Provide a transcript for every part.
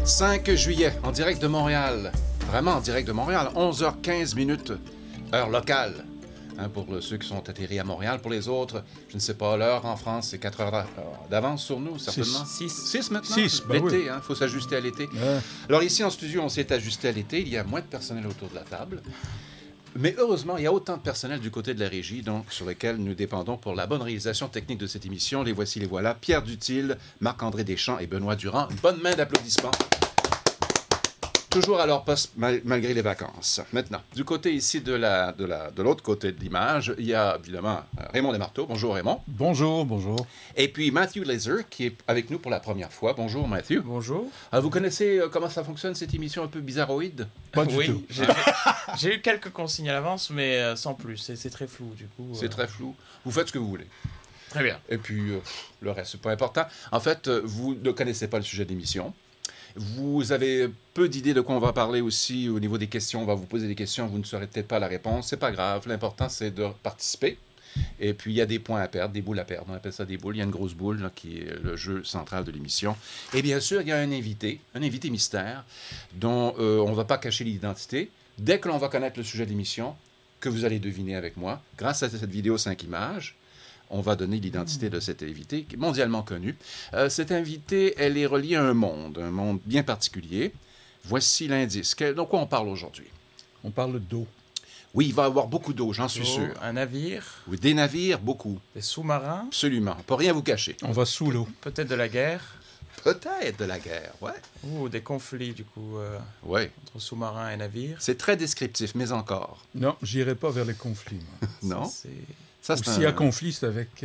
5 juillet, en direct de Montréal. Vraiment en direct de Montréal, 11h15, heure locale. Hein, pour ceux qui sont atterris à Montréal. Pour les autres, je ne sais pas, l'heure en France, c'est 4 heures d'avance sur nous, certainement. 6 maintenant? 6, ben l'été, oui. Hein, faut s'ajuster à l'été. Alors ici, en studio, on s'est ajusté à l'été. Il y a moins de personnel autour de la table. Mais heureusement, il y a autant de personnel du côté de la régie, donc sur lequel nous dépendons pour la bonne réalisation technique de cette émission. Les voici, les voilà. Pierre Dutil, Marc-André Deschamps et Benoît Durand. Une bonne main d'applaudissements. Toujours à leur poste malgré les vacances. Maintenant, du côté ici de l'autre côté de l'image, il y a évidemment Raymond Desmarteaux. Bonjour Raymond. Bonjour, bonjour. Et puis Matthew Laser qui est avec nous pour la première fois. Bonjour Matthew. Bonjour. Vous connaissez comment ça fonctionne cette émission un peu bizarroïde? Pas du tout. J'ai eu quelques consignes à l'avance, mais sans plus. C'est très flou du coup. C'est très flou. Vous faites ce que vous voulez. Très bien. Et puis le reste, c'est pas important. En fait, vous ne connaissez pas le sujet de l'émission. Vous avez peu d'idées de quoi on va parler aussi au niveau des questions. On va vous poser des questions, vous ne saurez peut-être pas la réponse. C'est pas grave. L'important, c'est de participer. Et puis, il y a des points à perdre, des boules à perdre. On appelle ça des boules. Il y a une grosse boule là, qui est le jeu central de l'émission. Et bien sûr, il y a un invité mystère, dont on ne va pas cacher l'identité. Dès que l'on va connaître le sujet de l'émission, que vous allez deviner avec moi, grâce à cette vidéo 5 images, on va donner l'identité de cette invitée, qui est mondialement connue. Cette invitée, elle est reliée à un monde bien particulier. Voici l'indice. De quoi on parle aujourd'hui? On parle d'eau. Oui, il va y avoir beaucoup d'eau, j'en suis sûr. Un navire. Oui, des navires, beaucoup. Des sous-marins. Absolument. On ne peut rien vous cacher. On va sous l'eau. Peut-être de la guerre. Peut-être de la guerre, ouais. Ou des conflits, du coup, ouais. entre sous-marins et navires. C'est très descriptif, mais encore. Non, j'irai pas vers les conflits. Non. S'il y a conflit, c'est avec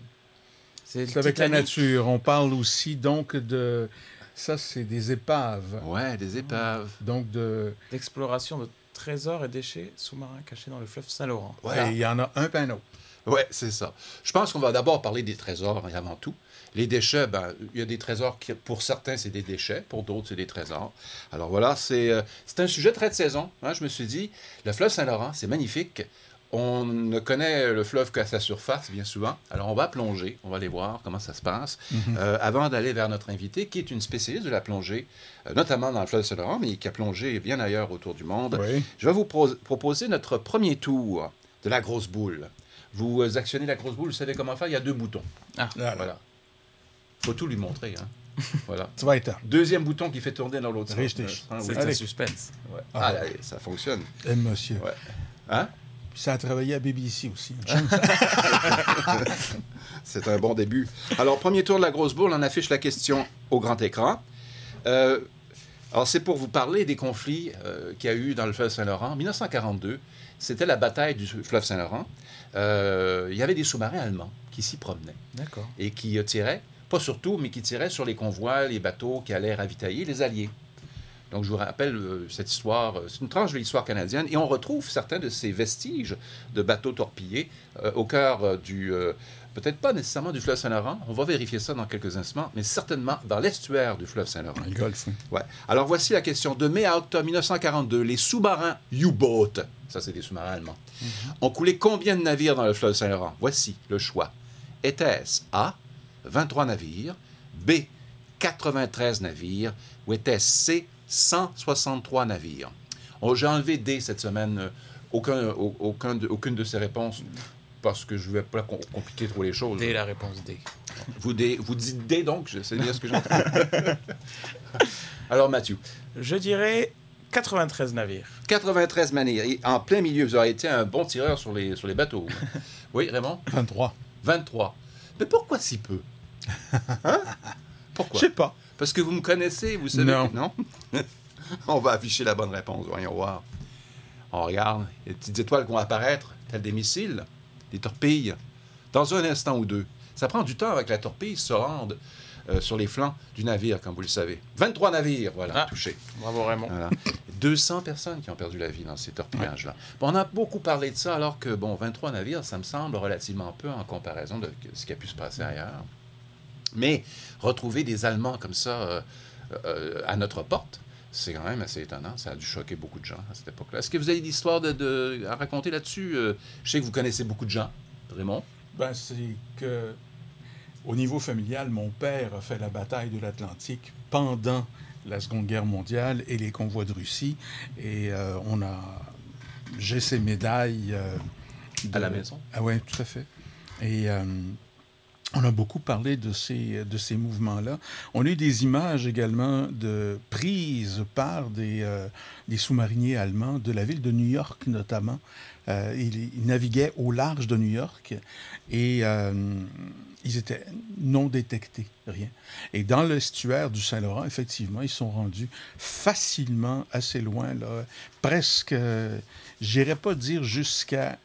la nature. On parle aussi donc de... Ça, c'est des épaves. Ouais, des épaves. Donc d'exploration de trésors et déchets sous-marins cachés dans le fleuve Saint-Laurent. Ouais, il y en a un pas un autre. Ouais, c'est ça. Je pense qu'on va d'abord parler des trésors avant tout. Les déchets, il y a des trésors qui, pour certains, c'est des déchets, pour d'autres, c'est des trésors. Alors voilà, c'est un sujet très de saison. Hein, je me suis dit, le fleuve Saint-Laurent, c'est magnifique. On ne connaît le fleuve qu'à sa surface, bien souvent. Alors, on va plonger, on va aller voir comment ça se passe, avant d'aller vers notre invité, qui est une spécialiste de la plongée, notamment dans le fleuve Saint-Laurent, mais qui a plongé bien ailleurs autour du monde. Oui. Je vais vous proposer notre premier tour de la grosse boule. Vous actionnez la grosse boule, vous savez comment faire? Il y a 2 boutons. Ah, voilà. Il faut tout lui montrer, hein. Voilà. Ça va être. Deuxième bouton qui fait tourner dans l'autre sens. C'est un suspense. Ouais. Allez, ça fonctionne. Monsieur. Ouais. Hein? Ça a travaillé à BBC aussi. C'est un bon début. Alors, premier tour de la grosse boule, on affiche la question au grand écran. Alors, c'est pour vous parler des conflits qu'il y a eu dans le fleuve Saint-Laurent. En 1942, c'était la bataille du fleuve Saint-Laurent. Il y avait des sous-marins allemands qui s'y promenaient. D'accord. Et qui tiraient, pas sur tout, mais qui tiraient sur les convois, les bateaux qui allaient ravitailler les Alliés. Donc, je vous rappelle cette histoire, c'est une tranche de l'histoire canadienne, et on retrouve certains de ces vestiges de bateaux torpillés au cœur peut-être pas nécessairement du fleuve Saint-Laurent, on va vérifier ça dans quelques instants, mais certainement dans l'estuaire du fleuve Saint-Laurent. Le Golfe, oui. Ouais. Alors, voici la question. De mai à octobre 1942, les sous-marins U-Boat, ça c'est des sous-marins allemands, ont coulé combien de navires dans le fleuve Saint-Laurent? Voici le choix. Était-ce A, 23 navires, B, 93 navires, ou était-ce C, 163 navires? J'ai enlevé D cette semaine. Aucune de ces réponses, parce que je ne vais pas compliquer trop les choses. D, la réponse D. Vous dites D, donc? C'est bien ce que j'entends. Alors, Mathieu. Je dirais 93 navires. 93 navires. Et en plein milieu, vous aurez été un bon tireur sur les bateaux. Oui, Raymond? 23. 23. Mais pourquoi si peu? Hein? Pourquoi? Je sais pas. Parce que vous me connaissez, vous savez non. Que non? On va afficher la bonne réponse, voyons voir. On regarde, il y a des petites étoiles qui vont apparaître, telles des missiles, des torpilles, dans un instant ou deux. Ça prend du temps avec la torpille se rendre sur les flancs du navire, comme vous le savez. 23 navires, voilà, touchés. Bravo Raymond. Voilà. 200 personnes qui ont perdu la vie dans ces torpillages-là. Ouais. Bon, on a beaucoup parlé de ça, alors que, 23 navires, ça me semble relativement peu en comparaison de ce qui a pu se passer ailleurs. Mais retrouver des Allemands comme ça à notre porte, c'est quand même assez étonnant. Ça a dû choquer beaucoup de gens à cette époque-là. Est-ce que vous avez des histoires à raconter là-dessus? Je sais que vous connaissez beaucoup de gens. Raymond? C'est que, au niveau familial, mon père a fait la bataille de l'Atlantique pendant la Seconde Guerre mondiale et les convois de Russie. Et j'ai ces médailles. À la maison. Ah oui, tout à fait. Et on a beaucoup parlé de ces mouvements-là. On a eu des images également prises par des sous-mariniers allemands de la ville de New York notamment. Ils naviguaient au large de New York et ils étaient non détectés, rien. Et dans l'estuaire du Saint-Laurent, effectivement, ils sont rendus facilement assez loin, là, presque, j'irais pas dire jusqu'à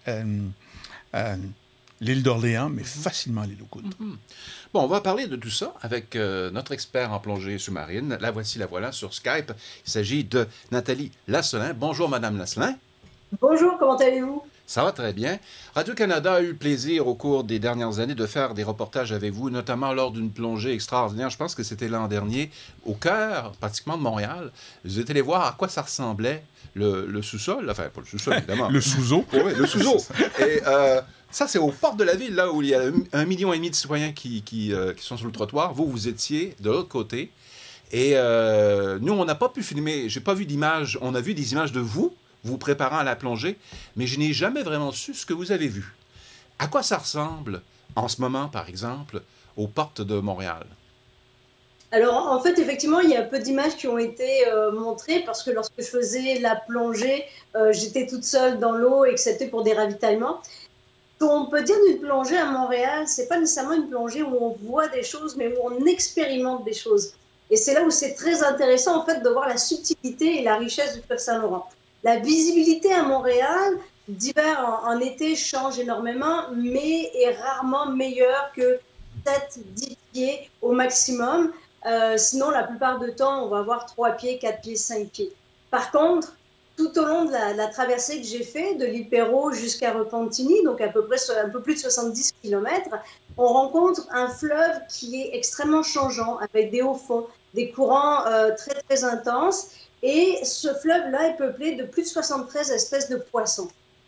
l'île d'Orléans, mais facilement à l'île aux Coudres. Bon, on va parler de tout ça avec notre expert en plongée sous-marine. La voilà sur Skype. Il s'agit de Nathalie Lasselin. Bonjour, Madame Lasselin. Bonjour, comment allez-vous? Ça va très bien. Radio-Canada a eu le plaisir au cours des dernières années de faire des reportages avec vous, notamment lors d'une plongée extraordinaire, je pense que c'était l'an dernier, au cœur pratiquement de Montréal. Vous êtes allé voir à quoi ça ressemblait le sous-sol, enfin pas le sous-sol évidemment. Le sous-eau. Oui, le sous-eau. Et ça, c'est aux portes de la ville, là où il y a 1,5 million de citoyens qui sont sur le trottoir. Vous étiez de l'autre côté. Et nous, on n'a pas pu filmer, j'ai pas vu d'images, on a vu des images de vous préparant à la plongée, mais je n'ai jamais vraiment su ce que vous avez vu. À quoi ça ressemble, en ce moment, par exemple, aux portes de Montréal? Alors, en fait, effectivement, il y a peu d'images qui ont été montrées parce que lorsque je faisais la plongée, j'étais toute seule dans l'eau et que c'était pour des ravitaillements. Ce qu'on peut dire d'une plongée à Montréal, c'est pas nécessairement une plongée où on voit des choses, mais où on expérimente des choses. Et c'est là où c'est très intéressant, en fait, de voir la subtilité et la richesse du fleuve Saint-Laurent. La visibilité à Montréal, d'hiver en été, change énormément, mais est rarement meilleure que 7-10 pieds au maximum. Sinon, la plupart du temps, on va avoir 3 pieds, 4 pieds, 5 pieds. Par contre, tout au long de la traversée que j'ai faite, de l'île Perrot jusqu'à Repentigny, donc à peu près un peu plus de 70 km, on rencontre un fleuve qui est extrêmement changeant, avec des hauts fonds, des courants très, très intenses. Et ce fleuve-là est peuplé de plus de 73 espèces de poissons.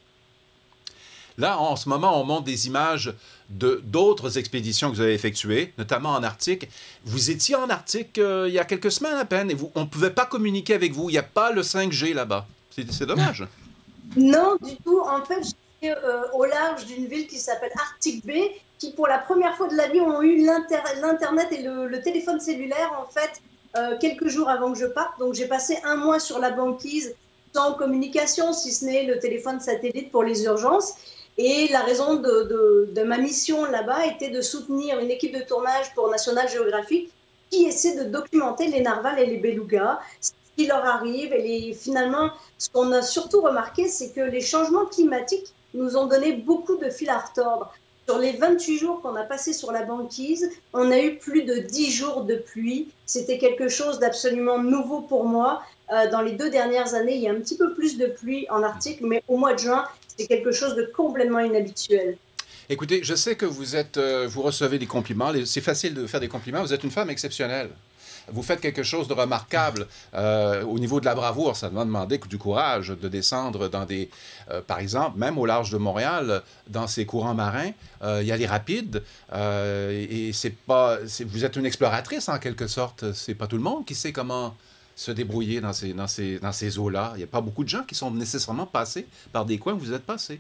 Là, en ce moment, on montre des images d'autres expéditions que vous avez effectuées, notamment en Arctique. Vous étiez en Arctique il y a quelques semaines à peine et on ne pouvait pas communiquer avec vous. Il n'y a pas le 5G là-bas. C'est dommage. Non, du tout. En fait, j'étais au large d'une ville qui s'appelle Arctic Bay, qui pour la première fois de la vie ont eu l'Internet et le téléphone cellulaire, en fait, quelques jours avant que je parte. Donc, j'ai passé 1 mois sur la banquise sans communication, si ce n'est le téléphone satellite pour les urgences. Et la raison de ma mission là-bas était de soutenir une équipe de tournage pour National Geographic qui essaie de documenter les narvals et les belugas, ce qui leur arrive. Et finalement, ce qu'on a surtout remarqué, c'est que les changements climatiques nous ont donné beaucoup de fil à retordre. Sur les 28 jours qu'on a passés sur la banquise, on a eu plus de 10 jours de pluie. C'était quelque chose d'absolument nouveau pour moi. Dans les 2 dernières années, il y a un petit peu plus de pluie en Arctique, mais au mois de juin, c'est quelque chose de complètement inhabituel. Écoutez, je sais que vous recevez des compliments. C'est facile de faire des compliments. Vous êtes une femme exceptionnelle. Vous faites quelque chose de remarquable au niveau de la bravoure. Ça va demander du courage de descendre dans par exemple, même au large de Montréal, dans ces courants marins, il y a les rapides. Et vous êtes une exploratrice en quelque sorte. C'est pas tout le monde qui sait comment se débrouiller dans ces eaux-là. Il n'y a pas beaucoup de gens qui sont nécessairement passés par des coins où vous êtes passés.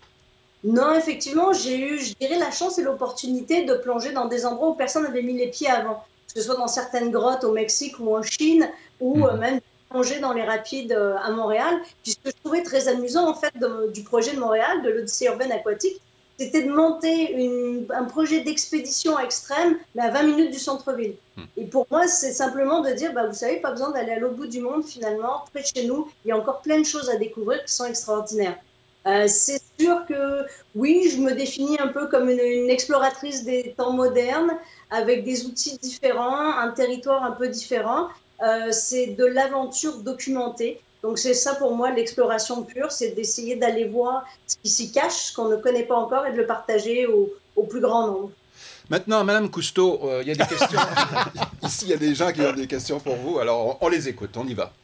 Non, effectivement, j'ai eu, je dirais, la chance et l'opportunité de plonger dans des endroits où personne n'avait mis les pieds avant. Que ce soit dans certaines grottes au Mexique ou en Chine, ou même plonger dans les rapides à Montréal. Puis ce que je trouvais très amusant, en fait, du projet de Montréal, de l'Odyssée urbaine aquatique, c'était de monter un projet d'expédition extrême, mais à 20 minutes du centre-ville. Et pour moi, c'est simplement de dire, vous savez, pas besoin d'aller à l'autre bout du monde, finalement, près de chez nous, il y a encore plein de choses à découvrir qui sont extraordinaires. C'est sûr que, oui, je me définis un peu comme une exploratrice des temps modernes, avec des outils différents, un territoire un peu différent. C'est de l'aventure documentée. Donc c'est ça pour moi, l'exploration pure, c'est d'essayer d'aller voir ce qui s'y cache, ce qu'on ne connaît pas encore, et de le partager au plus grand nombre. Maintenant, Madame Cousteau, il y a des questions. Ici, il y a des gens qui ont des questions pour vous, alors on les écoute, on y va.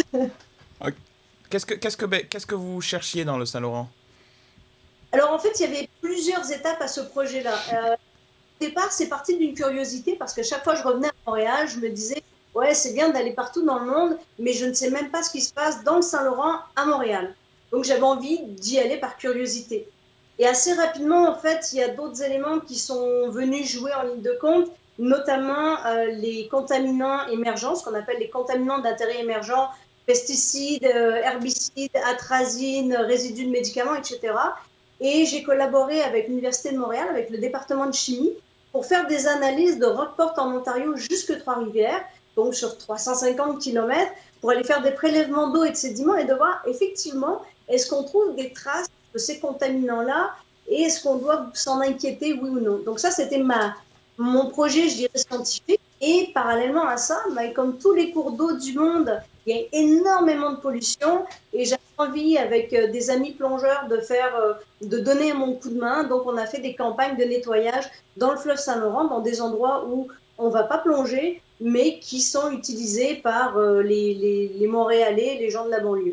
Qu'est-ce que vous cherchiez dans le Saint-Laurent? Alors en fait, il y avait plusieurs étapes à ce projet-là. Au départ, c'est parti d'une curiosité, parce que chaque fois que je revenais à Montréal, je me disais, ouais, c'est bien d'aller partout dans le monde, mais je ne sais même pas ce qui se passe dans le Saint-Laurent à Montréal. Donc j'avais envie d'y aller par curiosité. Et assez rapidement, en fait, il y a d'autres éléments qui sont venus jouer en ligne de compte, notamment les contaminants émergents, ce qu'on appelle les contaminants d'intérêt émergent, pesticides, herbicides, atrazines, résidus de médicaments, etc. Et j'ai collaboré avec l'Université de Montréal, avec le département de chimie, pour faire des analyses de Rockport en Ontario jusque Trois-Rivières, donc sur 350 km, pour aller faire des prélèvements d'eau et de sédiments et de voir effectivement, est-ce qu'on trouve des traces de ces contaminants-là et est-ce qu'on doit s'en inquiéter, oui ou non. Donc ça, c'était mon projet, je dirais, scientifique. Et parallèlement à ça, comme tous les cours d'eau du monde, il y a énormément de pollution et j'avais envie, avec des amis plongeurs, de donner mon coup de main. Donc on a fait des campagnes de nettoyage dans le fleuve Saint-Laurent, dans des endroits où on ne va pas plonger, mais qui sont utilisés par les Montréalais, les gens de la banlieue.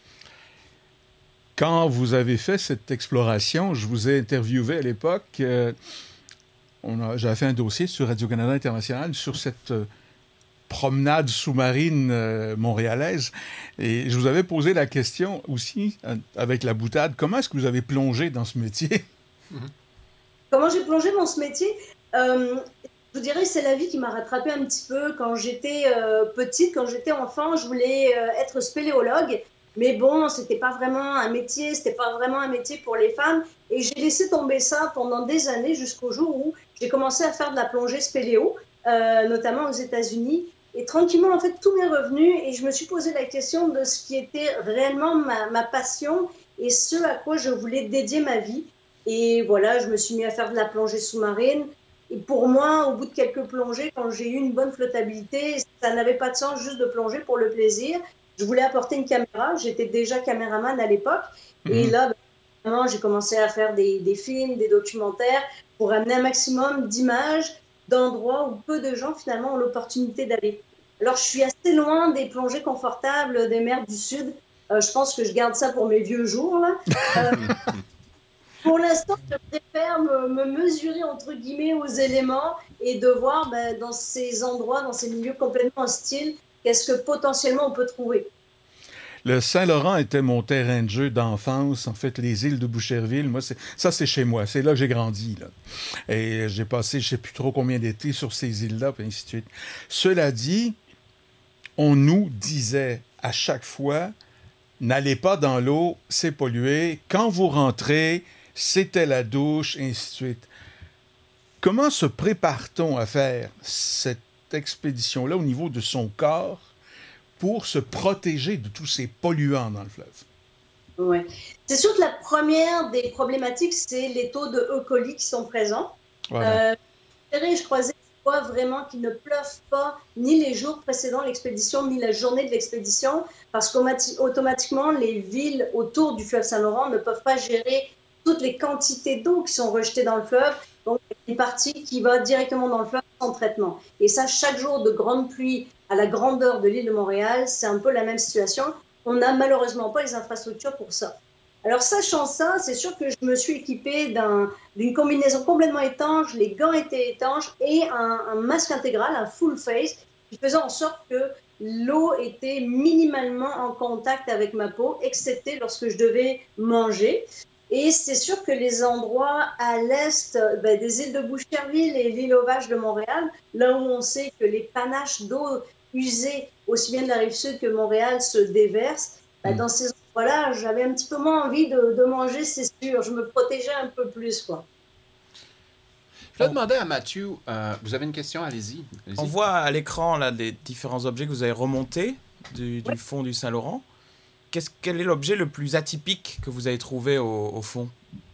Quand vous avez fait cette exploration, je vous ai interviewé à l'époque. J'avais fait un dossier sur Radio-Canada International sur cette promenade sous-marine montréalaise. Et je vous avais posé la question aussi, avec la boutade, comment est-ce que vous avez plongé dans ce métier? Comment j'ai plongé dans ce métier? Je vous dirais, c'est la vie qui m'a rattrapée un petit peu. Quand j'étais petite, quand j'étais enfant, je voulais être spéléologue. Mais bon, c'était pas vraiment un métier pour les femmes. Et j'ai laissé tomber ça pendant des années jusqu'au jour où j'ai commencé à faire de la plongée spéléo, notamment aux États-Unis. Et tranquillement, en fait, tout m'est revenu et je me suis posé la question de ce qui était réellement ma passion et ce à quoi je voulais dédier ma vie. Et voilà, je me suis mis à faire de la plongée sous-marine. Et pour moi, au bout de quelques plongées, quand j'ai eu une bonne flottabilité, ça n'avait pas de sens juste de plonger pour le plaisir. Je voulais apporter une caméra. J'étais déjà caméraman à l'époque. Et là, j'ai commencé à faire des films, des documentaires pour amener un maximum d'images d'endroits où peu de gens, finalement, ont l'opportunité d'aller. Alors, je suis assez loin des plongées confortables des mers du Sud. Je pense que je garde ça pour mes vieux jours, là. Pour l'instant, je préfère me mesurer, entre guillemets, aux éléments et de voir dans ces endroits, dans ces milieux complètement hostiles, qu'est-ce que potentiellement on peut trouver. Le Saint-Laurent était mon terrain de jeu d'enfance. En fait, les îles de Boucherville, moi, c'est chez moi. C'est là que j'ai grandi, là. Et j'ai passé, je ne sais plus trop combien d'étés sur ces îles-là, puis ainsi de suite. Cela dit, on nous disait à chaque fois, n'allez pas dans l'eau, c'est pollué. Quand vous rentrez, c'était la douche, et ainsi de suite. Comment se prépare-t-on à faire cette expédition-là au niveau de son corps pour se protéger de tous ces polluants dans le fleuve? Oui. C'est sûr que la première des problématiques, c'est les taux de E. coli qui sont présents. Voilà. Je croisais vraiment qu'il ne pleuve pas ni les jours précédant l'expédition, ni la journée de l'expédition, parce qu'automatiquement, les villes autour du fleuve Saint-Laurent ne peuvent pas gérer toutes les quantités d'eau qui sont rejetées dans le fleuve. Donc, il y a une partie qui va directement dans le fleuve sans traitement. Et ça, chaque jour de grande pluie à la grandeur de l'île de Montréal, c'est un peu la même situation. On n'a malheureusement pas les infrastructures pour ça. Alors, sachant ça, c'est sûr que je me suis équipée d'une combinaison complètement étanche, les gants étaient étanches et un masque intégral, un full face, qui faisait en sorte que l'eau était minimalement en contact avec ma peau, excepté lorsque je devais manger. Et c'est sûr que les endroits à l'est des îles de Boucherville et l'île aux Vaches de Montréal, là où on sait que les panaches d'eau usée, aussi bien de la rive sud que Montréal, se déversent, dans ces endroits-là, j'avais un petit peu moins envie de manger, c'est sûr. Je me protégeais un peu plus, quoi. Je vais demander à Mathieu, vous avez une question? Allez-y. On voit à l'écran là, les différents objets que vous avez remontés du fond du Saint-Laurent. Quel est l'objet le plus atypique que vous avez trouvé au fond?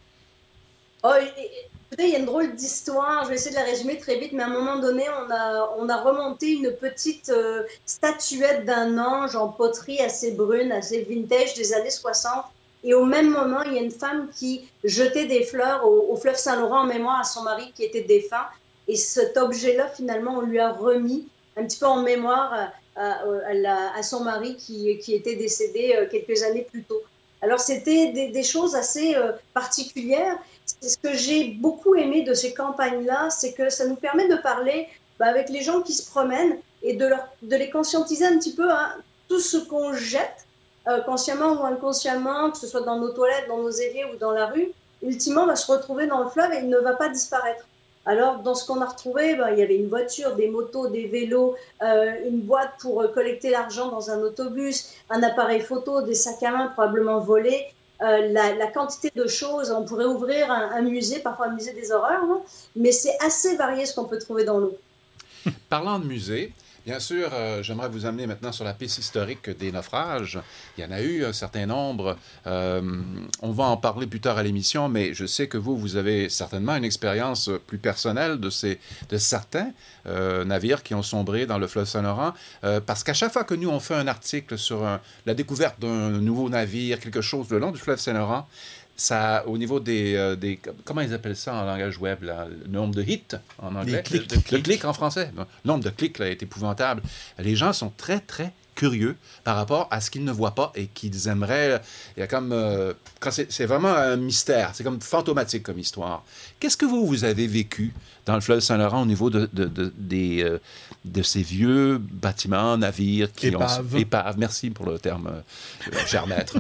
Écoutez, il y a une drôle d'histoire. Je vais essayer de la résumer très vite, mais à un moment donné, on a remonté une petite statuette d'un ange en poterie assez brune, assez vintage des années 60. Et au même moment, il y a une femme qui jetait des fleurs au fleuve Saint-Laurent en mémoire à son mari qui était défunt. Et cet objet-là, finalement, on lui a remis un petit peu en mémoire à son mari qui était décédé quelques années plus tôt. Alors, c'était des choses assez particulières. Ce que j'ai beaucoup aimé de ces campagnes-là, c'est que ça nous permet de parler avec les gens qui se promènent et de les conscientiser un petit peu à tout ce qu'on jette, consciemment ou inconsciemment, que ce soit dans nos toilettes, dans nos éviers ou dans la rue, ultimement va se retrouver dans le fleuve et il ne va pas disparaître. Alors, dans ce qu'on a retrouvé, il y avait une voiture, des motos, des vélos, une boîte pour collecter l'argent dans un autobus, un appareil photo, des sacs à main probablement volés, la quantité de choses. On pourrait ouvrir un musée, parfois un musée des horreurs, hein, mais c'est assez varié ce qu'on peut trouver dans l'eau. Parlant de musée, bien sûr, j'aimerais vous amener maintenant sur la piste historique des naufrages. Il y en a eu un certain nombre. On va en parler plus tard à l'émission, mais je sais que vous avez certainement une expérience plus personnelle de certains navires qui ont sombré dans le fleuve Saint-Laurent. Parce qu'à chaque fois que nous, on fait un article sur la découverte d'un nouveau navire, quelque chose le long du fleuve Saint-Laurent, ça, au niveau des... Comment ils appellent ça en langage web, là? Le nombre de hits en anglais? Le clic en français. Le nombre de clics là, est épouvantable. Les gens sont très, très curieux par rapport à ce qu'ils ne voient pas et qu'ils aimeraient... Il y a comme... c'est vraiment un mystère. C'est comme fantomatique comme histoire. Qu'est-ce que vous avez vécu dans le fleuve Saint-Laurent au niveau de ces vieux bâtiments, navires qui Épaves. Épaves. Merci pour le terme, cher maître.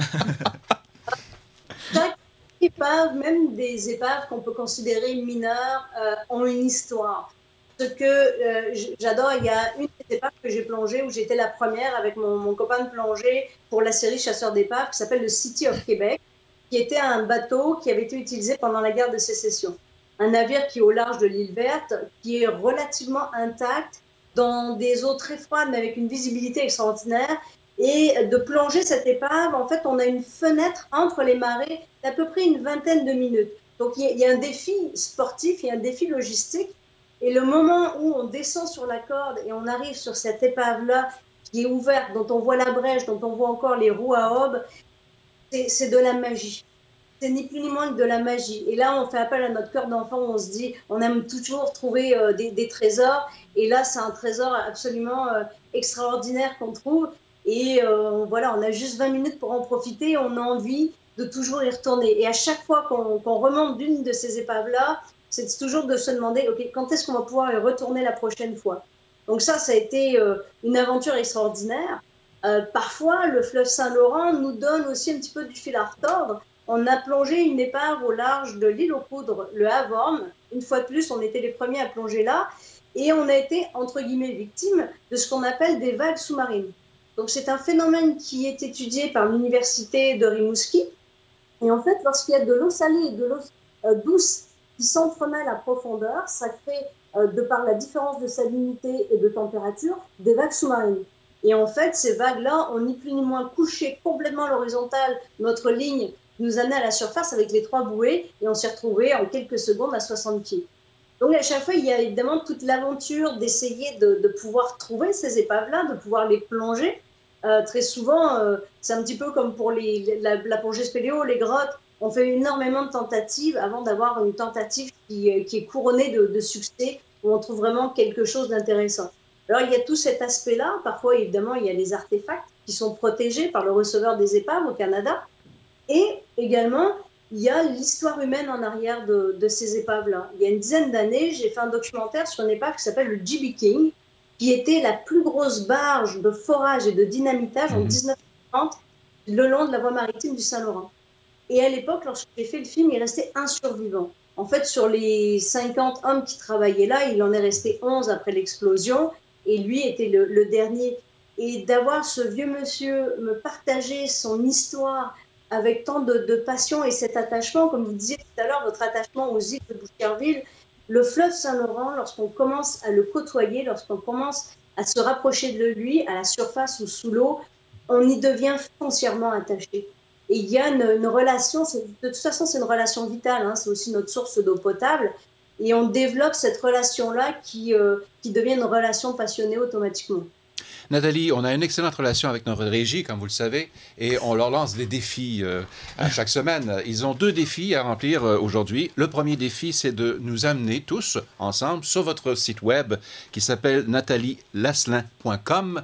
Chaque épave, même des épaves qu'on peut considérer mineures, ont une histoire. Ce que j'adore, il y a une des épaves que j'ai plongée où j'étais la première avec mon copain de plongée pour la série Chasseurs d'épaves qui s'appelle le City of Québec, qui était un bateau qui avait été utilisé pendant la guerre de sécession. Un navire qui est au large de l'île Verte, qui est relativement intact, dans des eaux très froides mais avec une visibilité extraordinaire. Et de plonger cette épave, en fait, on a une fenêtre entre les marées d'à peu près une vingtaine de minutes. Donc, il y a un défi sportif, il y a un défi logistique. Et le moment où on descend sur la corde et on arrive sur cette épave-là qui est ouverte, dont on voit la brèche, dont on voit encore les roues à aubes, c'est de la magie. C'est ni plus ni moins que de la magie. Et là, on fait appel à notre cœur d'enfant, on se dit, on aime toujours trouver des trésors. Et là, c'est un trésor absolument extraordinaire qu'on trouve. Et voilà, on a juste 20 minutes pour en profiter, on a envie de toujours y retourner. Et à chaque fois qu'on remonte d'une de ces épaves-là, c'est toujours de se demander, OK, quand est-ce qu'on va pouvoir y retourner la prochaine fois? Donc ça a été une aventure extraordinaire. Parfois, le fleuve Saint-Laurent nous donne aussi un petit peu du fil à retordre. On a plongé une épave au large de l'île aux Coudres, le Havre. Une fois de plus, on était les premiers à plonger là. Et on a été, entre guillemets, victime de ce qu'on appelle des vagues sous-marines. Donc, c'est un phénomène qui est étudié par l'université de Rimouski. Et en fait, lorsqu'il y a de l'eau salée et de l'eau douce qui s'entremêlent à profondeur, ça crée, de par la différence de salinité et de température, des vagues sous-marines. Et en fait, ces vagues-là ont ni plus ni moins couché complètement à l'horizontale notre ligne qui nous amenait à la surface avec les 3 bouées et on s'est retrouvé en quelques secondes à 60 pieds. Donc, à chaque fois, il y a évidemment toute l'aventure d'essayer de pouvoir trouver ces épaves-là, de pouvoir les plonger. Très souvent, c'est un petit peu comme pour la plongée spéléo, les grottes. On fait énormément de tentatives avant d'avoir une tentative qui est couronnée de succès, où on trouve vraiment quelque chose d'intéressant. Alors, il y a tout cet aspect-là. Parfois, évidemment, il y a les artefacts qui sont protégés par le receveur des épaves au Canada. Et également, il y a l'histoire humaine en arrière de ces épaves-là. Il y a une dizaine d'années, j'ai fait un documentaire sur une épave qui s'appelle le J.B. King, qui était la plus grosse barge de forage et de dynamitage en 1930 le long de la voie maritime du Saint-Laurent. Et à l'époque, lorsque j'ai fait le film, il restait un survivant. En fait, sur les 50 hommes qui travaillaient là, il en est resté 11 après l'explosion, et lui était le dernier. Et d'avoir ce vieux monsieur me partager son histoire avec tant de passion et cet attachement, comme vous disiez tout à l'heure, votre attachement aux îles de Boucherville, le fleuve Saint-Laurent, lorsqu'on commence à le côtoyer, lorsqu'on commence à se rapprocher de lui, à la surface ou sous l'eau, on y devient foncièrement attaché. Et il y a une relation, de toute façon c'est une relation vitale, hein, c'est aussi notre source d'eau potable, et on développe cette relation-là qui devient une relation passionnée automatiquement. Nathalie, on a une excellente relation avec notre régie, comme vous le savez, et on leur lance des défis à chaque semaine. Ils ont 2 défis à remplir aujourd'hui. Le premier défi, c'est de nous amener tous ensemble sur votre site web qui s'appelle nathalielasselin.com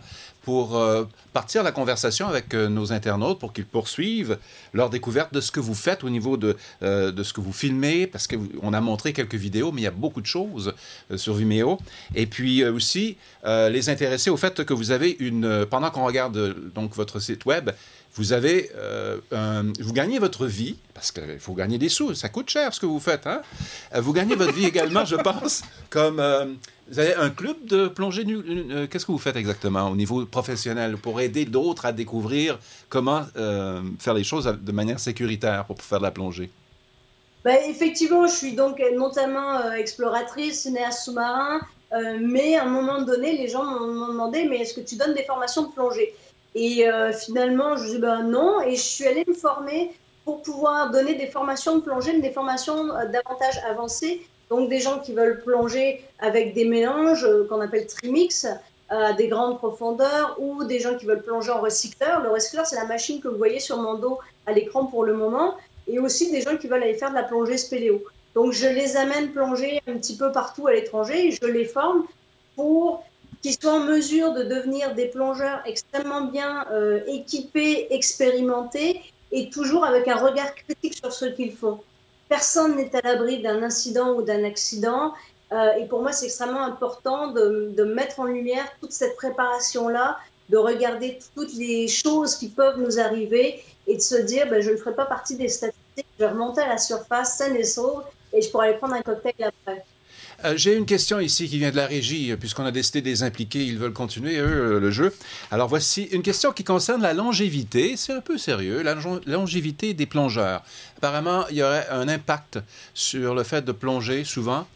pour partir la conversation avec nos internautes pour qu'ils poursuivent leur découverte de ce que vous faites au niveau de ce que vous filmez, parce qu'on a montré quelques vidéos, mais il y a beaucoup de choses sur Vimeo. Et puis aussi, les intéresser au fait que vous avez pendant qu'on regarde donc votre site web, vous avez, vous gagnez votre vie, parce qu'il faut gagner des sous, ça coûte cher ce que vous faites, hein? Vous gagnez votre vie également, je pense, comme vous avez un club de plongée. Qu'est-ce que vous faites exactement au niveau professionnel pour aider d'autres à découvrir comment faire les choses de manière sécuritaire pour faire de la plongée? Ben, effectivement, je suis donc notamment exploratrice, cinéaste sous-marin, mais à un moment donné, les gens m'ont demandé, mais est-ce que tu donnes des formations de plongée? Et finalement, je dis ben non, et je suis allée me former pour pouvoir donner des formations de plongée, mais des formations davantage avancées. Donc des gens qui veulent plonger avec des mélanges qu'on appelle trimix, à des grandes profondeurs, ou des gens qui veulent plonger en recycleur. Le recycleur, c'est la machine que vous voyez sur mon dos à l'écran pour le moment, et aussi des gens qui veulent aller faire de la plongée spéléo. Donc je les amène plonger un petit peu partout à l'étranger, et je les forme pour qu'ils soient en mesure de devenir des plongeurs extrêmement bien équipés, expérimentés, et toujours avec un regard critique sur ce qu'ils font. Personne n'est à l'abri d'un incident ou d'un accident, et pour moi c'est extrêmement important de mettre en lumière toute cette préparation-là, de regarder toutes les choses qui peuvent nous arriver, et de se dire ben, je ne ferai pas partie des statistiques, je vais remonter à la surface saine et sauve, et je pourrai aller prendre un cocktail après. J'ai une question ici qui vient de la régie, puisqu'on a décidé de les impliquer, ils veulent continuer, eux, le jeu. Alors voici une question qui concerne la longévité, c'est un peu sérieux, la longévité des plongeurs. Apparemment, il y aurait un impact sur le fait de plonger, souvent,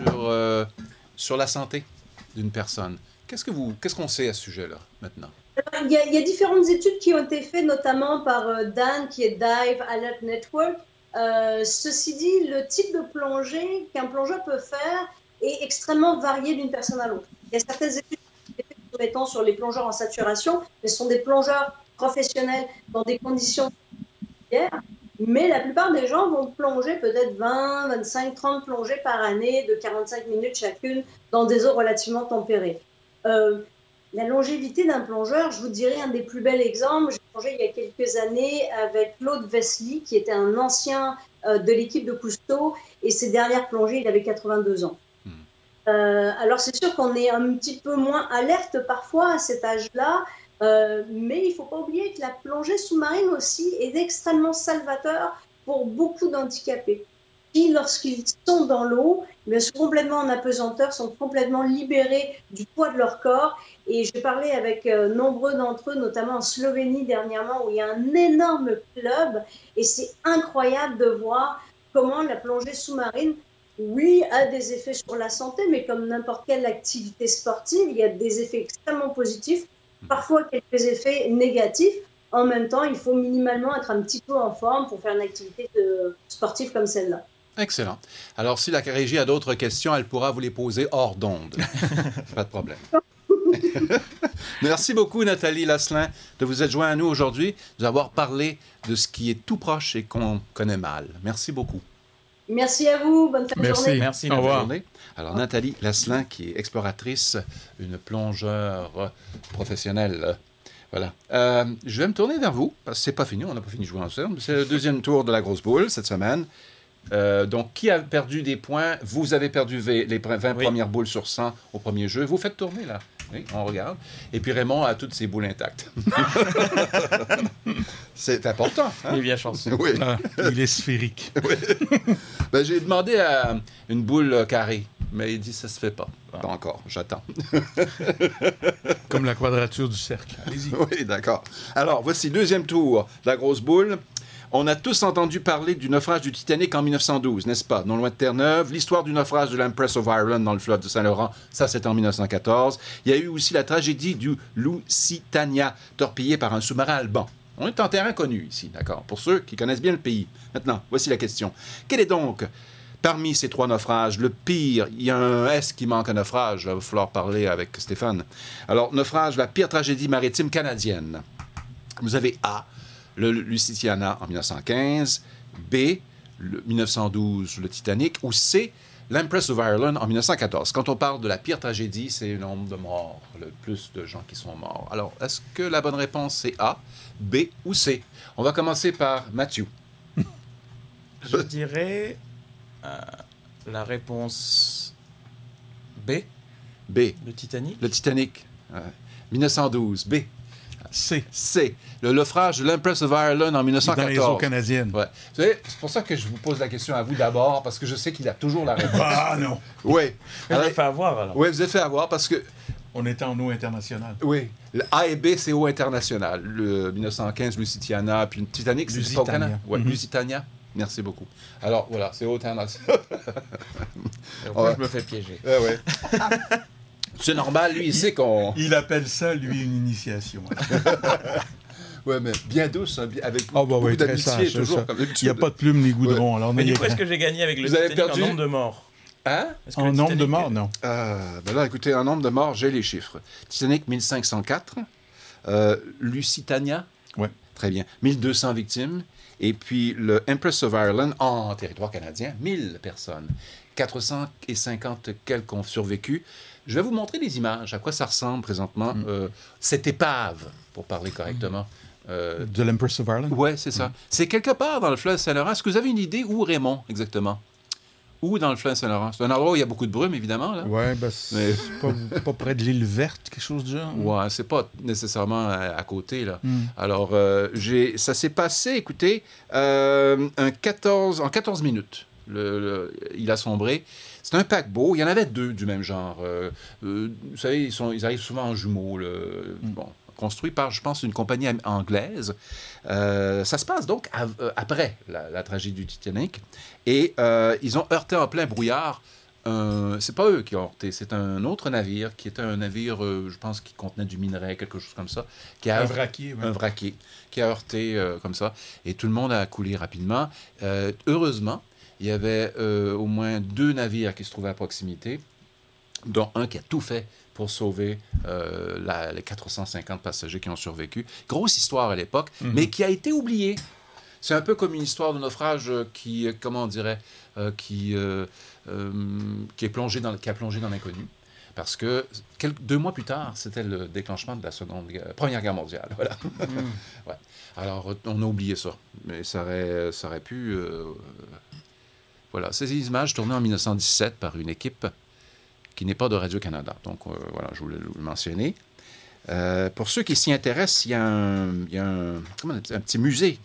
sur la santé d'une personne. Qu'est-ce qu'on sait à ce sujet-là, maintenant? Il y a différentes études qui ont été faites, notamment par Dan, qui est Dive Alert Network. Ceci dit, le type de plongée qu'un plongeur peut faire est extrêmement varié d'une personne à l'autre. Il y a certaines études qui sont sur les plongeurs en saturation, mais ce sont des plongeurs professionnels dans des conditions particulières. Mais la plupart des gens vont plonger peut-être 20, 25, 30 plongées par année de 45 minutes chacune dans des eaux relativement tempérées. La longévité d'un plongeur, je vous dirais un des plus bels exemples. J'ai plongé il y a quelques années avec Claude Vesely, qui était un ancien de l'équipe de Cousteau, et ses dernières plongées, il avait 82 ans. Alors c'est sûr qu'on est un petit peu moins alerte parfois à cet âge-là, mais il ne faut pas oublier que la plongée sous-marine aussi est extrêmement salvateur pour beaucoup d'handicapés qui, lorsqu'ils sont dans l'eau, sont complètement en apesanteur, sont complètement libérés du poids de leur corps. Et j'ai parlé avec nombreux d'entre eux, notamment en Slovénie dernièrement, où il y a un énorme club, et c'est incroyable de voir comment la plongée sous-marine, oui, a des effets sur la santé, mais comme n'importe quelle activité sportive, il y a des effets extrêmement positifs, parfois quelques effets négatifs. En même temps, il faut minimalement être un petit peu en forme pour faire une activité sportive comme celle-là. Excellent. Alors, si la régie a d'autres questions, elle pourra vous les poser hors d'onde. Pas de problème. Merci beaucoup, Nathalie Lasselin, de vous être joint à nous aujourd'hui, d'avoir parlé de ce qui est tout proche et qu'on connaît mal. Merci beaucoup. Merci à vous. Bonne fin de journée. Merci. Au revoir. Alors, Nathalie Lasselin, qui est exploratrice, une plongeure professionnelle. Voilà. Je vais me tourner vers vous, parce que c'est pas fini, on n'a pas fini de jouer ensemble. C'est le deuxième tour de la grosse boule cette semaine. Donc, qui a perdu des points? Vous avez perdu les 20 premières boules sur 100 au premier jeu. Vous faites tourner, là. Oui, on regarde. Et puis Raymond a toutes ses boules intactes. C'est important. Hein? Il est bien chanceux. Oui. Il est sphérique. Oui. Ben, j'ai demandé à une boule carrée, mais il dit ça se fait pas. Pas encore, j'attends. Comme la quadrature du cercle. Allez-y. Oui, d'accord. Alors, voici deuxième tour de la grosse boule. On a tous entendu parler du naufrage du Titanic en 1912, n'est-ce pas? Non loin de Terre-Neuve. L'histoire du naufrage de l'Empress of Ireland dans le fleuve de Saint-Laurent, ça, c'est en 1914. Il y a eu aussi la tragédie du Lusitania, torpillé par un sous-marin allemand. On est en terrain connu ici, d'accord? Pour ceux qui connaissent bien le pays. Maintenant, voici la question. Quel est donc, parmi ces trois naufrages, le pire? Il y a un S qui manque à naufrage. Il va falloir parler avec Stéphane. Alors, naufrage, la pire tragédie maritime canadienne. Vous avez A, le Lusitania en 1915, B, 1912, le Titanic, ou C, l'Empress of Ireland en 1914. Quand on parle de la pire tragédie, c'est le nombre de morts, le plus de gens qui sont morts. Alors, est-ce que la bonne réponse c'est A, B ou C? On va commencer par Mathieu. Je dirais la réponse B, B, le Titanic. le Titanic. 1912. B, C. C, le naufrage de l'Empress of Ireland en Dans 1914. les eaux canadiennes. Ouais. Vous savez, c'est pour ça que je vous pose la question à vous d'abord, parce que je sais qu'il a toujours la réponse. Ah non! Oui. Je l'ai fait avoir alors. Oui, vous êtes fait avoir parce que, On était en eau internationale. oui, le A et B, c'est eau internationale. Le 1915, Lusitania, puis le Titanic, c'est pas au Lusitania. Canada. Oui, Mhm. Lusitania. Merci beaucoup. Alors, voilà, c'est eau internationale. Et après, je me fais piéger. Ouais, ouais. C'est normal, lui, il sait qu'on... Il appelle ça, lui, une initiation. Ouais, mais bien douce, hein, avec Ah, bah beaucoup oui, très d'amitié, sage, toujours, ça. comme Il n'y a d'habitude. pas de plume ni goudron. Alors, Mais du n'ayez coup, est-ce crainte. que j'ai gagné avec le Vous avez Titanic perdu en nombre de morts? Hein? Est-ce que En le nombre de Titanic- morts, non. Ben là, écoutez, en nombre de morts, j'ai les chiffres. Titanic, 1504. Lusitania. Ouais. Très bien. 1200 victimes. Et puis le Empress of Ireland, en territoire canadien, 1000 personnes. 450 quelques ont survécu. Je vais vous montrer des images, à quoi ça ressemble présentement. Cette épave, pour parler correctement. De l'Empress of Ireland. Ouais, c'est ça. C'est quelque part dans le fleuve Saint-Laurent. Est-ce que vous avez une idée où Raymond, exactement? Où dans le fleuve Saint-Laurent? C'est un endroit où il y a beaucoup de brume, évidemment, là. Ouais, ben, c'est Mais- pas près de l'île verte, quelque chose du genre. Ouais, c'est pas nécessairement à côté, là. Mm. Alors, ça s'est passé, écoutez, en 14 minutes. Il a sombré. C'est un paquebot. Il y en avait deux du même genre. Vous savez, ils arrivent souvent en jumeaux. Bon, construit par, je pense, une compagnie anglaise. Ça se passe donc après la tragédie du Titanic. Et ils ont heurté en plein brouillard. C'est pas eux qui ont heurté, c'est un autre navire qui était un navire, je pense, qui contenait du minerai, quelque chose comme ça. Qui a Un vraquier, ouais. un vraquier qui a heurté comme ça. Et tout le monde a coulé rapidement. Heureusement, il y avait au moins 2 navires qui se trouvaient à proximité, dont un qui a tout fait pour sauver les 450 passagers qui ont survécu. Grosse histoire à l'époque, mais qui a été oubliée. C'est un peu comme une histoire de naufrage qui, comment on dirait, qui a plongé dans l'inconnu. Parce que 2 mois plus tard, c'était le déclenchement de la Première Guerre mondiale. Voilà. Ouais. Alors, on a oublié ça. Mais ça aurait pu... Voilà. Ces images tournées en 1917 par une équipe qui n'est pas de Radio-Canada. Donc, voilà, je voulais le mentionner. Pour ceux qui s'y intéressent, il y a un petit musée,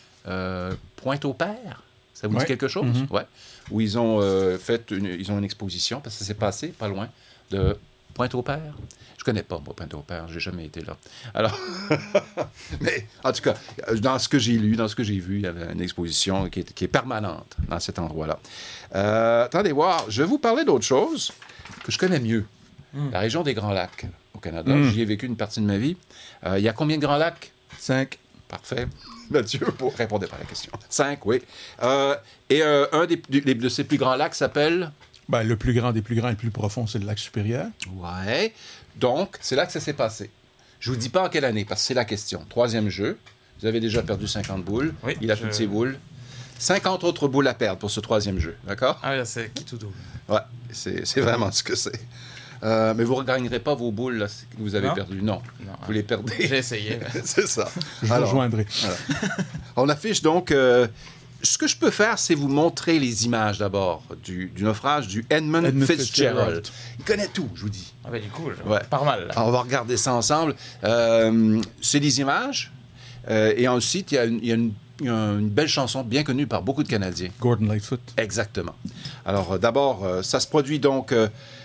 Pointe-au-Père. Ça vous dit quelque chose? Ouais. Où ils ont ils ont une exposition, parce que ça s'est passé pas loin de Pointe-au-Père. Je connais pas, moi, Pointe-au-Père. J'ai jamais été là. Alors, mais en tout cas, dans ce que j'ai lu, dans ce que j'ai vu, il y avait une exposition qui est permanente dans cet endroit-là. Attendez voir, je vais vous parler d'autre chose que je connais mieux. La région des Grands Lacs au Canada. J'y ai vécu une partie de ma vie. Il y a combien de Grands Lacs? 5. Parfait. Mathieu, pour répondre à la question. 5, oui. Et un de ces plus grands lacs s'appelle... Ben, le plus grand des plus grands et le plus profond, c'est le lac supérieur. Ouais. Donc, c'est là que ça s'est passé. Je vous dis pas en quelle année, parce que c'est la question. 3e jeu. Vous avez déjà perdu 50 boules. Oui, Il a toutes ses boules. 50 autres boules à perdre pour ce 3e jeu. D'accord? Ah oui, c'est qui tout double. Ouais. C'est vraiment ce que c'est. Mais vous ne regagnerez pas vos boules là, que vous avez Non? perdues. Non. Non, Vous les perdez. J'ai essayé. C'est ça. Je vous Alors, rejoindrai. voilà. On affiche donc... ce que je peux faire, c'est vous montrer les images d'abord du naufrage du Edmund Fitzgerald. Il connaît tout, je vous dis. Ah ben du coup, Ouais. pas mal. Là. Alors, on va regarder ça ensemble. C'est des images. Et ensuite, il y a une belle chanson bien connue par beaucoup de Canadiens. Gordon Lightfoot. Exactement. Alors, d'abord, ça se produit donc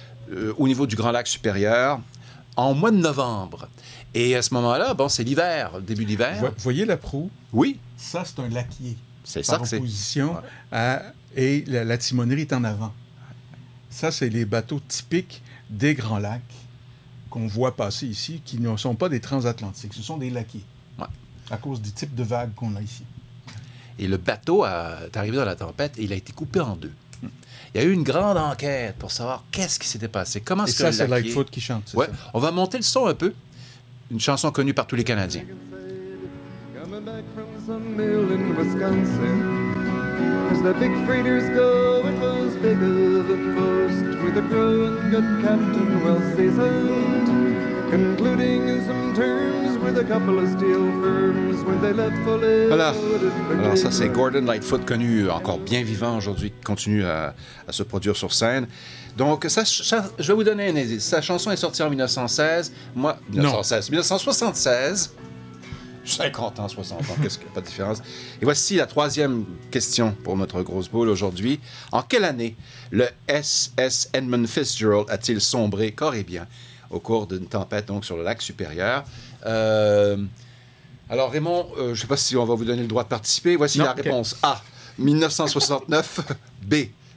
au niveau du Grand Lac supérieur en mois de novembre. Et à ce moment-là, bon, c'est l'hiver, début d'hiver. Voyez la proue? Oui, Ça, c'est un laquier. c'est ça Par que c'est. opposition Ouais. et la timonerie est en avant. Ça, c'est les bateaux typiques des Grands Lacs qu'on voit passer ici, qui ne sont pas des transatlantiques, ce sont des laquiers. Ouais. À cause du type de vagues qu'on a ici. Et le bateau est arrivé dans la tempête et il a été coupé en 2. Il y a eu une grande enquête pour savoir qu'est-ce qui s'était passé. Comment Et est-ce que ça, le c'est laquier- Lightfoot qui chante. c'est Ouais, ça. on va monter le son un peu. Une chanson connue par tous les Canadiens. Coming back from some mill in Wisconsin, As the big freighters go, it was bigger than most, with a growing good captain well seasoned, concluding some terms with a couple of steel firms when they left for Voilà. Alors ça, c'est Gordon Lightfoot, connu encore bien vivant aujourd'hui, qui continue à se produire sur scène. Donc, je vais vous donner un indice. Sa chanson est sortie en 1916. Moi, 1976. 50 ans, 60 ans, qu'est-ce qu'il n'y a pas de différence. Et voici la troisième question pour notre grosse boule aujourd'hui. En quelle année le SS Edmund Fitzgerald a-t-il sombré corps et bien au cours d'une tempête donc sur le lac Supérieur? Alors Raymond, je ne sais pas si on va vous donner le droit de participer. Voici la réponse. A, 1969. B,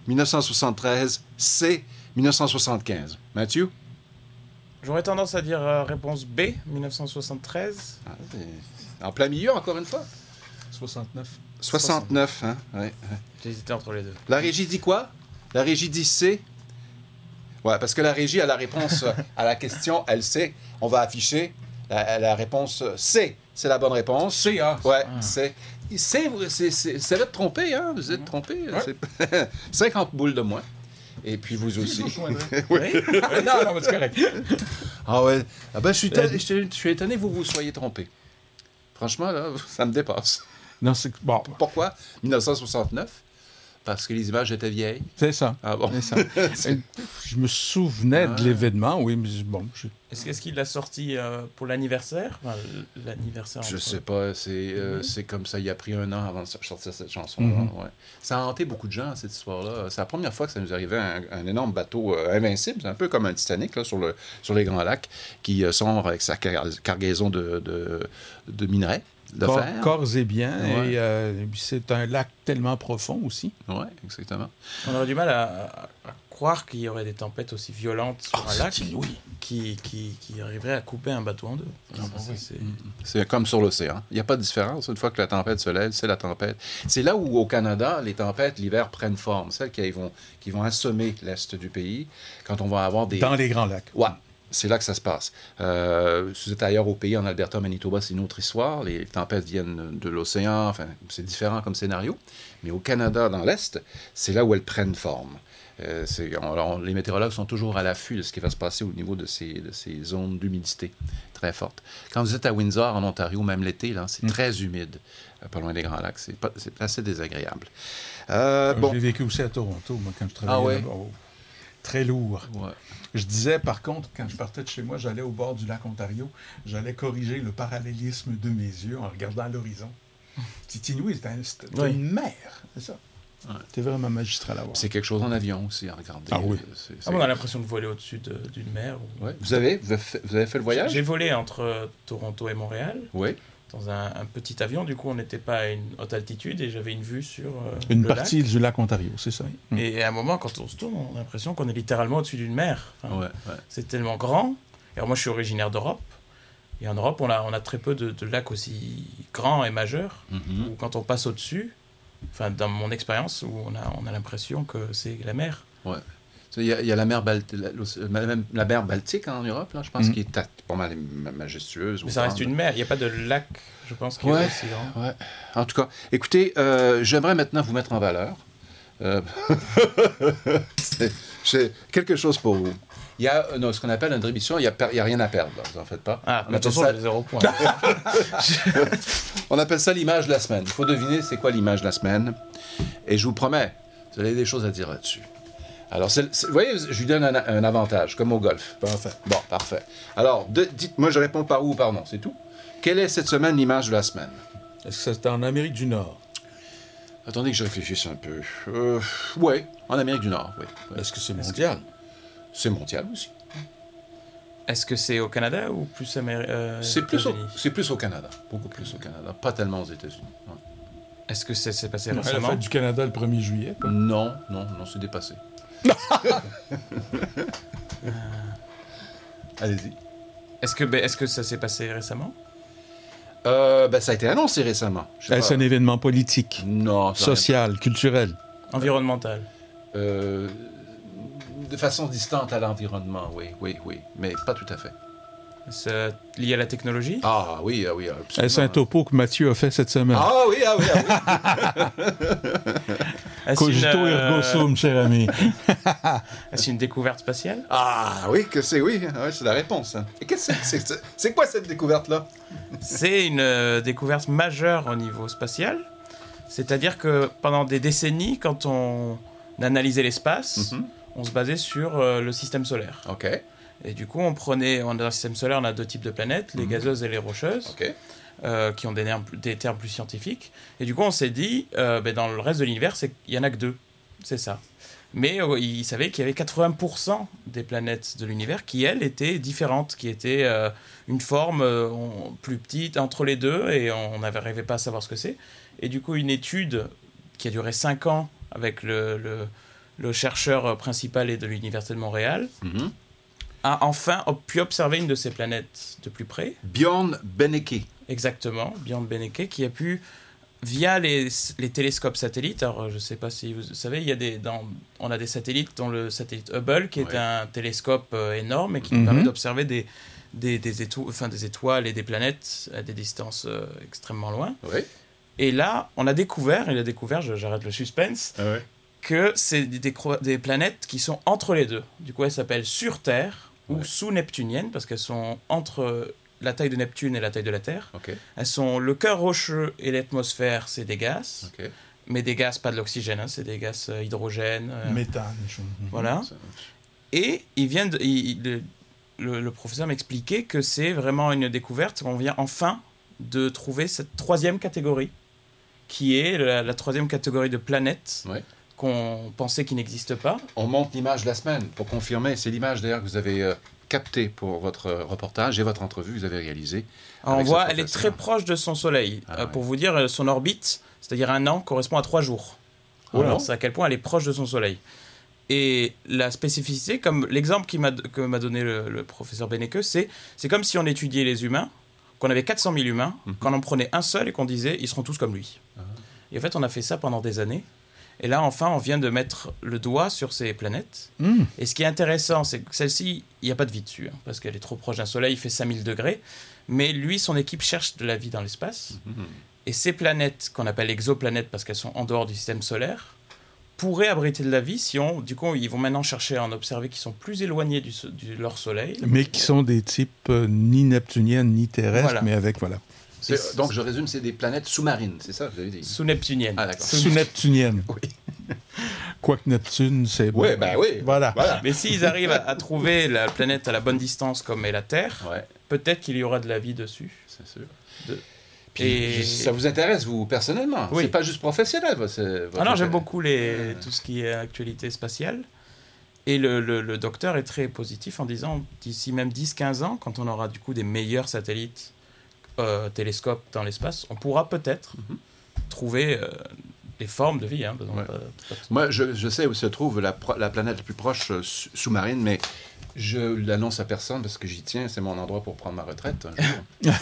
1973. C, 1975. Mathieu? J'aurais tendance à dire réponse B, 1973. En plein milieu, encore une fois? 69. 69, hein? Ouais. J'hésitais entre les deux. La régie dit quoi? La régie dit C? Ouais, parce que la régie a la réponse à la question, elle sait. On va afficher la réponse C. C'est la bonne réponse. C, ah. Ouais, C. C'est de tromper, hein? Vous êtes trompé. Ouais. 50 boules de moins. Et puis vous aussi. Oui. Non, mais c'est correct. Ah ouais. Ah ben, je suis étonné que vous soyez trompé. Franchement, là, ça me dépasse. Non, c'est... Bon. Pourquoi? 1969? Parce que les images étaient vieilles. C'est ça. Ah bon? C'est ça. Je me souvenais de l'événement, oui, mais bon... Est-ce qu'il l'a sorti pour l'anniversaire? Enfin, l'anniversaire... Je sais pas, c'est comme ça. Il a pris 1 an avant de sortir cette chanson-là. Ouais. Ça a hanté beaucoup de gens, cette histoire-là. C'est la première fois que ça nous arrivait un énorme bateau invincible, un peu comme un Titanic là, sur les Grands Lacs, qui sombre avec sa cargaison de minerais. Corps et bien, ouais. Et c'est un lac tellement profond aussi. Oui, exactement. On aurait du mal à croire qu'il y aurait des tempêtes aussi violentes sur un lac qui arriverait à couper un bateau en deux. C'est comme sur l'océan. Il n'y a pas de différence. Une fois que la tempête se lève, c'est la tempête. C'est là où, au Canada, les tempêtes, l'hiver, prennent forme. Celles qui vont assommer l'est du pays, quand on va avoir des... Dans les Grands Lacs. Ouais. C'est là que ça se passe. Si vous êtes ailleurs au pays, en Alberta, Manitoba, c'est une autre histoire. Les tempêtes viennent de l'océan. Enfin, c'est différent comme scénario. Mais au Canada, dans l'Est, c'est là où elles prennent forme. Les météorologues sont toujours à l'affût de ce qui va se passer au niveau de ces zones d'humidité très fortes. Quand vous êtes à Windsor, en Ontario, même l'été, là, c'est très humide, pas loin des Grands Lacs. C'est assez désagréable. Bon. J'ai vécu aussi à Toronto, moi, quand je travaillais là-bas. Oh. Très lourd. Ouais. Je disais, par contre, quand je partais de chez moi, j'allais au bord du lac Ontario, j'allais corriger le parallélisme de mes yeux en regardant l'horizon. Titi-Inouï, c'était une mer, c'est ça. Ouais. C'était vraiment magistral à voir. C'est quelque chose en avion aussi, à regarder. Ah oui. On a l'impression de voler au-dessus d'une mer. Ouais. Vous avez fait le voyage? J'ai volé entre Toronto et Montréal. Oui. Dans un petit avion, du coup, on n'était pas à une haute altitude et j'avais une vue sur une partie du lac Ontario, c'est ça. Et à un moment, quand on se tourne, on a l'impression qu'on est littéralement au-dessus d'une mer. Enfin, c'est tellement grand. Alors moi, je suis originaire d'Europe. Et en Europe, on a très peu de lacs aussi grands et majeurs. Où quand on passe au-dessus, enfin, dans mon expérience, où on a l'impression que c'est la mer. Ouais. Il y a la mer Baltique en Europe, là, je pense, qui est pas mal majestueuse. Mais ça reste une mer, il n'y a pas de lac, je pense, qui est aussi grand. Ouais. En tout cas, écoutez, j'aimerais maintenant vous mettre en valeur. J'ai quelque chose pour vous. Il y a ce qu'on appelle une rémission, il n'y a rien à perdre, là, vous n'en faites pas. Ah, mais attention, j'ai 0 point. On appelle ça l'image de la semaine. Il faut deviner c'est quoi l'image de la semaine. Et je vous promets, vous avez des choses à dire là-dessus. Alors, vous voyez, je lui donne un avantage, comme au golf. Parfait. Bon, parfait. Alors, dites-moi, je réponds par oui ou par non, c'est tout. Quelle est cette semaine l'image de la semaine? Est-ce que c'est en Amérique du Nord? Attendez que je réfléchisse un peu. Oui, en Amérique du Nord, oui. Est-ce que c'est mondial? C'est mondial aussi. Est-ce que c'est au Canada ou plus c'est plus au Canada, beaucoup plus au Canada, pas tellement aux États-Unis. Ouais. Est-ce que c'est passé récemment? récemment? La fête du Canada le 1er juillet? Quoi. Non, c'est dépassé. Allez-y. Est-ce que ça s'est passé récemment? Ça a été annoncé récemment. C'est un événement politique? Non. Social, culturel? Environnemental? De façon distante à l'environnement, oui. Mais pas tout à fait. C'est lié à la technologie. Ah oui, absolument. C'est un topo que Mathieu a fait cette semaine. Ah oui. Cogito ergo sum, cher ami. Est-ce une découverte spatiale? Ah oui, c'est la réponse. Hein. Et c'est quoi cette découverte-là? C'est une découverte majeure au niveau spatial. C'est-à-dire que pendant des décennies, quand on analysait l'espace, on se basait sur le système solaire. OK. Et du coup, dans le système solaire, on a 2 types de planètes, les gazeuses et les rocheuses, qui ont des termes plus scientifiques. Et du coup, on s'est dit, dans le reste de l'univers, il n'y en a que 2. C'est ça. Mais il savait qu'il y avait 80% des planètes de l'univers qui, elles, étaient différentes, qui étaient une forme plus petite entre les deux, et on n'arrivait pas à savoir ce que c'est. Et du coup, une étude qui a duré 5 ans avec le chercheur principal de l'Université de Montréal, a enfin pu observer une de ces planètes de plus près. Bjorn Benneke. Exactement, Bjorn Benneke, qui a pu, via les télescopes satellites, alors je ne sais pas si vous savez, on a des satellites, dont le satellite Hubble, qui est un télescope énorme et qui nous permet d'observer des étoiles et des planètes à des distances extrêmement loin. Oui. Et là, il a découvert, j'arrête le suspense, que c'est des planètes qui sont entre les deux. Du coup, elles s'appellent sur Terre ou sous-neptuniennes, parce qu'elles sont entre la taille de Neptune et la taille de la Terre. Elles sont le cœur rocheux et l'atmosphère, c'est des gaz. Mais des gaz, pas de l'oxygène, hein, c'est des gaz hydrogène. Méthane. Voilà. Et le professeur m'expliquait que c'est vraiment une découverte, qu'on vient enfin de trouver cette 3e catégorie, qui est la 3e catégorie de planètes qu'on pensait qu'il n'existe pas. On montre l'image de la semaine pour confirmer. C'est l'image d'ailleurs que vous avez captée pour votre reportage et votre entrevue que vous avez réalisée. On voit, elle est très proche de son Soleil. Pour vous dire, son orbite, c'est-à-dire un an, correspond à 3 jours. Alors, c'est à quel point elle est proche de son Soleil. Et la spécificité, comme l'exemple que m'a donné le professeur Benneke, c'est comme si on étudiait les humains, qu'on avait 400 000 humains, qu'on en prenait un seul et qu'on disait ils seront tous comme lui. Et en fait, on a fait ça pendant des années. Et là, enfin, on vient de mettre le doigt sur ces planètes. Et ce qui est intéressant, c'est que celle-ci, il n'y a pas de vie dessus, hein, parce qu'elle est trop proche d'un soleil, il fait 5000 degrés. Mais lui, son équipe cherche de la vie dans l'espace. Et ces planètes, qu'on appelle exoplanètes parce qu'elles sont en dehors du système solaire, pourraient abriter de la vie si du coup, ils vont maintenant chercher à en observer qui sont plus éloignés de leur soleil. Mais qui sont des types ni neptuniennes ni terrestres, mais avec, Donc, je résume, c'est des planètes sous-marines, c'est ça que vous avez dit? Sous-neptuniennes. Ah, d'accord. Sous-neptuniennes. Oui. Quoique Neptune, c'est... Oui, Voilà. Mais s'ils arrivent à trouver la planète à la bonne distance, comme est la Terre, peut-être qu'il y aura de la vie dessus. C'est sûr. Puis, ça vous intéresse, vous, personnellement? Oui. C'est pas juste professionnel, non, j'aime beaucoup tout ce qui est actualité spatiale. Et le docteur est très positif en disant, d'ici même 10-15 ans, quand on aura du coup des meilleurs satellites télescopes dans l'espace, on pourra peut-être trouver des formes de vie. Hein, Moi, je sais où se trouve la planète la plus proche sous-marine, mais je l'annonce à personne parce que j'y tiens. C'est mon endroit pour prendre ma retraite un jour.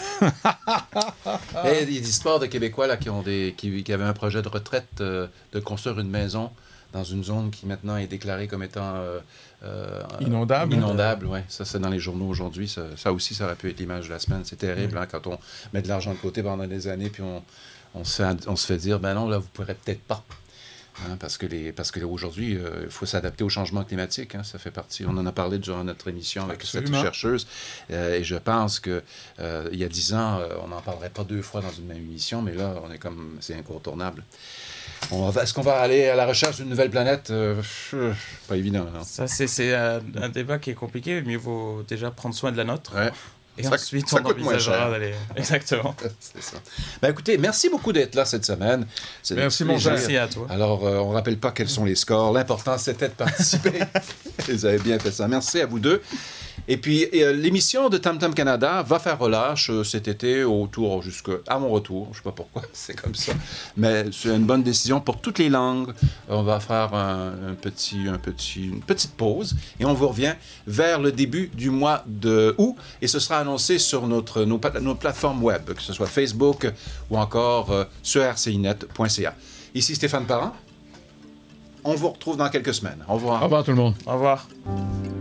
Et il y a des histoires de Québécois là, qui avaient un projet de retraite, de construire une maison dans une zone qui maintenant est déclarée comme étant inondable. Inondable, oui. Ça, c'est dans les journaux aujourd'hui. Ça aussi, ça aurait pu être l'image de la semaine. C'est terrible hein, quand on met de l'argent de côté pendant des années, puis on se fait dire, ben non, là, vous ne pourrez peut-être pas. Hein, parce que aujourd'hui, il faut s'adapter au changement climatique. Hein, ça fait partie. On en a parlé durant notre émission avec cette chercheuse. Et je pense que il y a 10 ans, on n'en parlerait pas 2 fois dans une même émission, mais là, c'est incontournable. Est-ce qu'on va aller à la recherche d'une nouvelle planète? Pas évident. Non? Ça, c'est un débat qui est compliqué. Mieux vaut déjà prendre soin de la nôtre. Ouais. Et ensuite, on envisagera d'aller... Exactement. C'est ça. Ben, écoutez, merci beaucoup d'être là cette semaine. Merci, mon cher. Merci à toi. Alors, on ne rappelle pas quels sont les scores. L'important, c'était de participer. Vous avez bien fait ça. Merci à vous deux. Et puis, l'émission de Tam Tam Canada va faire relâche cet été jusqu'à mon retour. Je ne sais pas pourquoi, c'est comme ça. Mais c'est une bonne décision pour toutes les langues. On va faire une petite pause et on vous revient vers le début du mois d'août. Et ce sera annoncé sur nos plateformes web, que ce soit Facebook ou encore sur rcinet.ca. Ici Stéphane Parent. On vous retrouve dans quelques semaines. Au revoir. Au revoir tout le monde. Au revoir.